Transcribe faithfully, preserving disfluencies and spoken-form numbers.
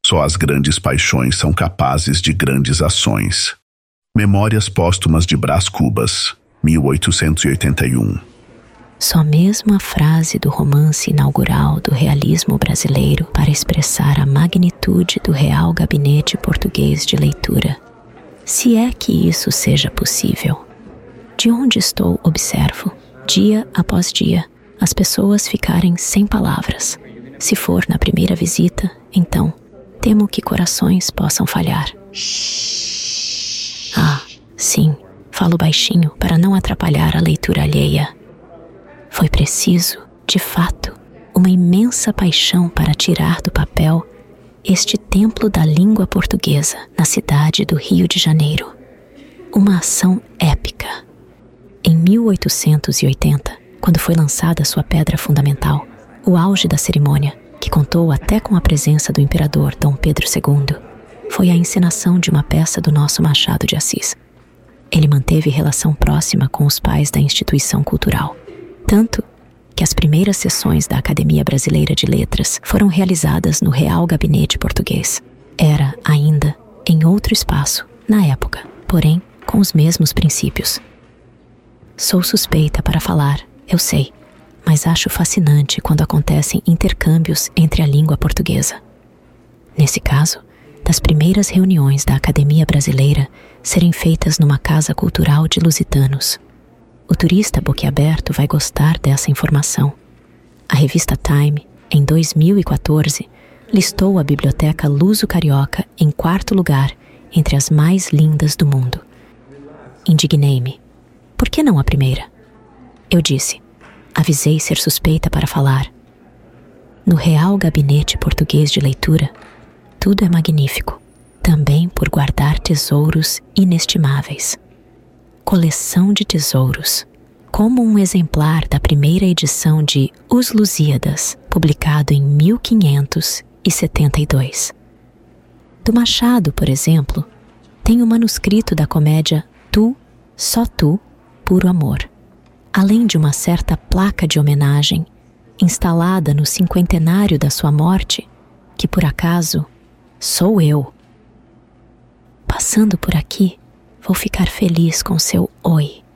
Só as grandes paixões são capazes de grandes ações. Memórias Póstumas de Brás Cubas, mil oitocentos e oitenta e um. Só mesmo a frase do romance inaugural do realismo brasileiro para expressar a magnitude do Real Gabinete Português de Leitura. Se é que isso seja possível. De onde estou, observo, dia após dia, as pessoas ficarem sem palavras. Se for na primeira visita, então, temo que corações possam falhar. Ah, sim, falo baixinho para não atrapalhar a leitura alheia. Foi preciso, de fato, uma imensa paixão para tirar do papel este templo da língua portuguesa na cidade do Rio de Janeiro. Uma ação épica. Em mil oitocentos e oitenta, quando foi lançada sua pedra fundamental, o auge da cerimônia, que contou até com a presença do imperador Dom Pedro segundo, foi a encenação de uma peça do nosso Machado de Assis. Ele manteve relação próxima com os pais da instituição cultural, tanto que as primeiras sessões da Academia Brasileira de Letras foram realizadas no Real Gabinete Português. Era, ainda, em outro espaço, na época, porém, com os mesmos princípios. Sou suspeita para falar, eu sei, mas acho fascinante quando acontecem intercâmbios entre a língua portuguesa. Nesse caso, das primeiras reuniões da Academia Brasileira serem feitas numa casa cultural de lusitanos. O turista boquiaberto vai gostar dessa informação. A revista Time, em dois mil e quatorze, listou a Biblioteca Luso-Carioca em quarto lugar entre as mais lindas do mundo. Indignei-me. Por que não a primeira? Eu disse, avisei ser suspeita para falar. No Real Gabinete Português de Leitura, tudo é magnífico, também por guardar tesouros inestimáveis. Coleção de tesouros, como um exemplar da primeira edição de Os Lusíadas, publicado em mil quinhentos e setenta e dois. Do Machado, por exemplo, tem o manuscrito da comédia Tu, Só Tu, Puro Amor, além de uma certa placa de homenagem, instalada no cinquentenário da sua morte, que por acaso sou eu. Passando por aqui, vou ficar feliz com seu oi.